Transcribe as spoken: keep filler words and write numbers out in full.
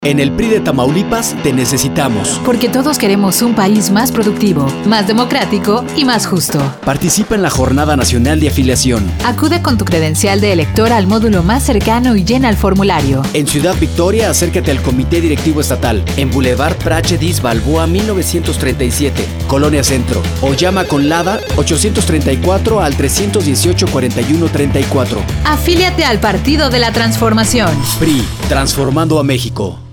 En el P R I de Tamaulipas te necesitamos. Porque todos queremos un país más productivo, más democrático y más justo. Participa en la Jornada Nacional de Afiliación. Acude con tu credencial de elector al módulo más cercano y llena el formulario. En Ciudad Victoria, acércate al Comité Directivo Estatal. En Boulevard Praxedis Balboa mil novecientos treinta y siete, Colonia Centro. O llama con LADA ochocientos treinta y cuatro al trescientos dieciocho cuarenta y uno treinta y cuatro. Afíliate al Partido de la Transformación. P R I, transformando a México.